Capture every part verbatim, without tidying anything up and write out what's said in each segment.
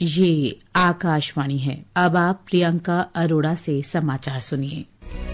ये आकाशवाणी है। अब आप प्रियंका अरोड़ा से समाचार सुनिए।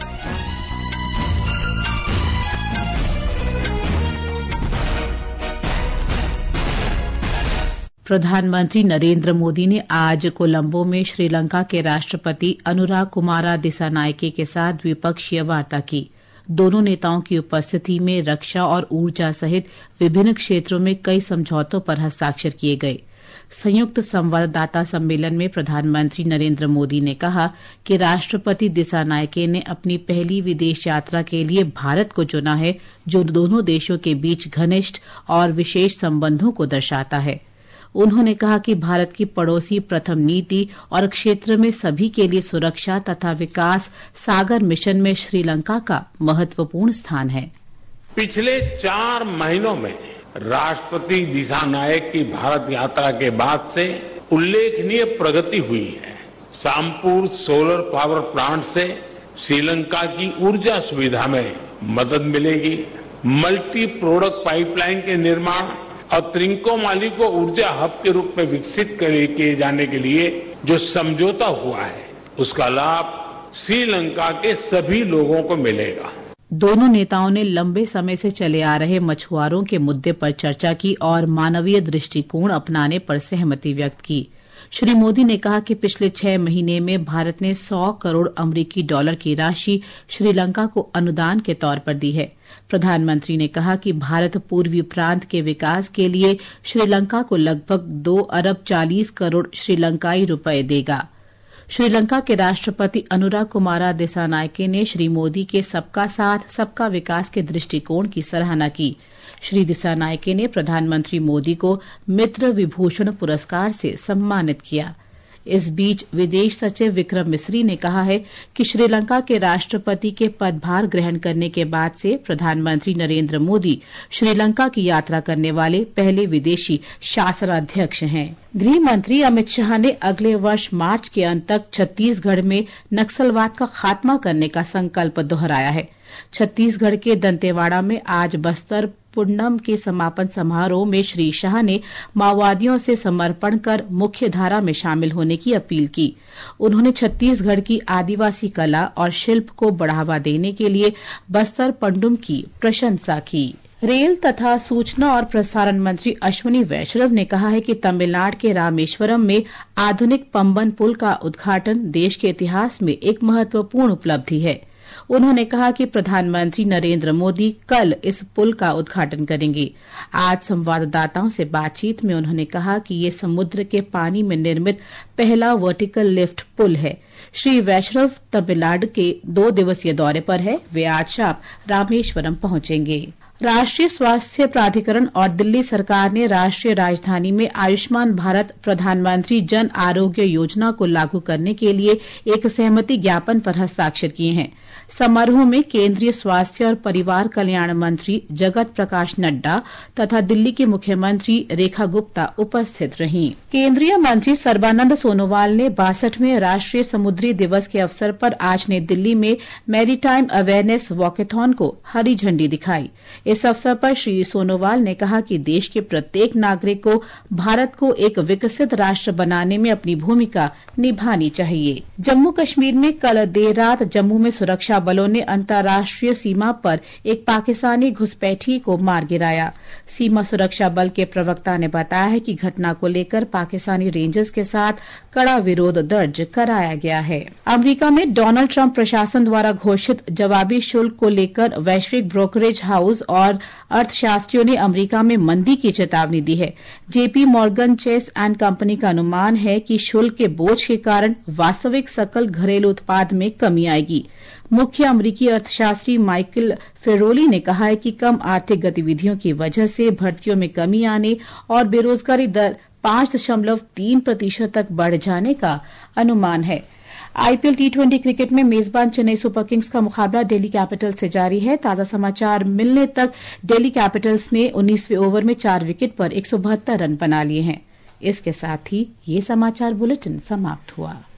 प्रधानमंत्री नरेंद्र मोदी ने आज कोलंबो में श्रीलंका के राष्ट्रपति अनुराग कुमारा दिसानायके के साथ द्विपक्षीय वार्ता की। दोनों नेताओं की उपस्थिति में रक्षा और ऊर्जा सहित विभिन्न क्षेत्रों में कई समझौतों पर हस्ताक्षर किए गए। संयुक्त संवाददाता सम्मेलन में प्रधानमंत्री नरेंद्र मोदी ने कहा कि राष्ट्रपति दिसानायके ने अपनी पहली विदेश यात्रा के लिए भारत को चुना है, जो दोनों देशों के बीच घनिष्ठ और विशेष संबंधों को दर्शाता है। उन्होंने कहा कि भारत की पड़ोसी प्रथम नीति और क्षेत्र में सभी के लिए सुरक्षा तथा विकास सागर मिशन में श्रीलंका का महत्वपूर्ण स्थान है। पिछले चार महीनों में राष्ट्रपति दिसानायक की भारत यात्रा के बाद से उल्लेखनीय प्रगति हुई है। सामपुर सोलर पावर प्लांट से श्रीलंका की ऊर्जा सुविधा में मदद मिलेगी। मल्टी प्रोडक्ट पाइपलाइन के निर्माण और त्रिंकोमाली को ऊर्जा हब के रूप में विकसित किए जाने के लिए जो समझौता हुआ है, उसका लाभ श्रीलंका के सभी लोगों को मिलेगा। दोनों नेताओं ने लंबे समय से चले आ रहे मछुआरों के मुद्दे पर चर्चा की और मानवीय दृष्टिकोण अपनाने पर सहमति व्यक्त की। श्री मोदी ने कहा कि पिछले छह महीने में भारत ने सौ करोड़ अमरीकी डॉलर की राशि श्रीलंका को अनुदान के तौर पर दी है। प्रधानमंत्री ने कहा कि भारत पूर्वी प्रांत के विकास के लिए श्रीलंका को लगभग दो अरब चालीस करोड़ श्रीलंकाई रुपए देगा। श्रीलंका के राष्ट्रपति अनुराग कुमारा दिसानायके ने श्री मोदी के सबका साथ सबका विकास के दृष्टिकोण की सराहना की। श्री दिसानायके ने प्रधानमंत्री मोदी को मित्र विभूषण पुरस्कार से सम्मानित किया। इस बीच विदेश सचिव विक्रम मिस्री ने कहा है कि श्रीलंका के राष्ट्रपति के पदभार ग्रहण करने के बाद से प्रधानमंत्री नरेंद्र मोदी श्रीलंका की यात्रा करने वाले पहले विदेशी शासनाध्यक्ष हैं। गृह मंत्री अमित शाह ने अगले वर्ष मार्च के अंत तक छत्तीसगढ़ में नक्सलवाद का खात्मा करने का संकल्प दोहराया है। छत्तीसगढ़ के दंतेवाड़ा में आज बस्तर पूर्णम के समापन समारोह में श्री शाह ने माओवादियों से समर्पण कर मुख्य धारा में शामिल होने की अपील की। उन्होंने छत्तीसगढ़ की आदिवासी कला और शिल्प को बढ़ावा देने के लिए बस्तर पंडुम की प्रशंसा की। रेल तथा सूचना और प्रसारण मंत्री अश्विनी वैष्णव ने कहा है कि तमिलनाडु के रामेश्वरम में आधुनिक पंबन पुल का उद्घाटन देश के इतिहास में एक महत्वपूर्ण उपलब्धि है। उन्होंने कहा कि प्रधानमंत्री नरेंद्र मोदी कल इस पुल का उद्घाटन करेंगे। आज संवाददाताओं से बातचीत में उन्होंने कहा कि ये समुद्र के पानी में निर्मित पहला वर्टिकल लिफ्ट पुल है। श्री वैष्णव तमिलनाडु के दो दिवसीय दौरे पर है। वे आज शाम रामेश्वरम पहुंचेंगे। राष्ट्रीय स्वास्थ्य प्राधिकरण और दिल्ली सरकार ने राष्ट्रीय राजधानी में आयुष्मान भारत प्रधानमंत्री जन आरोग्य योजना को लागू करने के लिए एक सहमति ज्ञापन पर हस्ताक्षर किए हैं। समारोह में केंद्रीय स्वास्थ्य और परिवार कल्याण मंत्री जगत प्रकाश नड्डा तथा दिल्ली की मुख्यमंत्री रेखा गुप्ता उपस्थित रहीं। केंद्रीय मंत्री सर्बानंद सोनोवाल ने बासठवें राष्ट्रीय समुद्री दिवस के अवसर पर आज नई दिल्ली में मैरीटाइम अवेयरनेस वॉकेथॉन को हरी झंडी दिखाई। इस अवसर पर श्री सोनोवाल ने कहा कि देश के प्रत्येक नागरिक को भारत को एक विकसित राष्ट्र बनाने में अपनी भूमिका निभानी चाहिए। जम्मू कश्मीर में कल देर रात जम्मू में सुरक्षा बलों ने अंतर्राष्ट्रीय सीमा पर एक पाकिस्तानी घुसपैठी को मार गिराया। सीमा सुरक्षा बल के प्रवक्ता ने बताया है कि घटना को लेकर पाकिस्तानी रेंजर्स के साथ कड़ा विरोध दर्ज कराया गया है। अमेरिका में डोनाल्ड ट्रंप प्रशासन द्वारा घोषित जवाबी शुल्क को लेकर वैश्विक ब्रोकरेज हाउस और अर्थशास्त्रियों ने अमेरिका में मंदी की चेतावनी दी है। J P Morgan Chase and company का अनुमान है कि शुल्क के बोझ के कारण वास्तविक सकल घरेलू उत्पाद में कमी आएगी। मुख्य अमेरिकी अर्थशास्त्री माइकल फेरोली ने कहा है कि कम आर्थिक गतिविधियों की वजह से भर्तियों में कमी आने और बेरोजगारी दर पांच दशमलव तीन प्रतिशत तक बढ़ जाने का अनुमान है। आईपीएल टी ट्वेंटी क्रिकेट में मेजबान चेन्नई सुपर किंग्स का मुकाबला दिल्ली कैपिटल्स से जारी है। ताजा समाचार मिलने तक दिल्ली कैपिटल्स ने उन्नीसवें ओवर में चार विकेट पर एक सौ बहत्तर रन बना लिए हैं। इसके साथ ही ये समाचार बुलेटिन समाप्त हुआ।